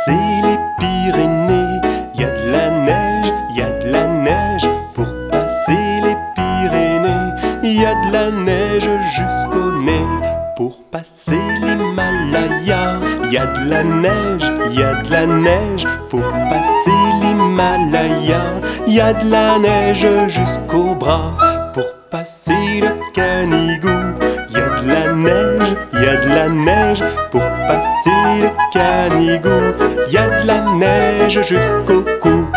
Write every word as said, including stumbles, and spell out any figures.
passer les Pyrénées. Y a de la neige, y a de la neige pour passer les Pyrénées. Y a de la neige jusqu'au nez pour passer l'Himalaya. Y a de la neige, y a de la neige pour passer l'Himalaya. Y a de la neige jusqu'au bras pour passer le Canigou. Y a de la neige, y a de la neige pour passer le Canigou. Y a de la neige jusqu'au cou.